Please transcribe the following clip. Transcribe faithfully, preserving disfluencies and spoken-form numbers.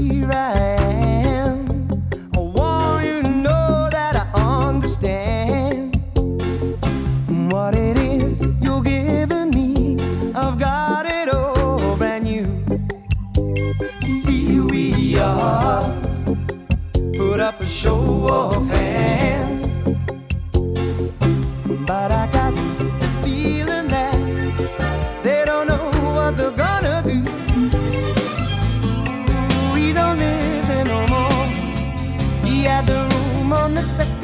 here I am. I want you to know that I understand what it is you're giving me. I've got it all brand new. Here we are, put up a show of hands, but I got the feeling that they don't know what they're gonna do. We don't live there no more. He had the room on the second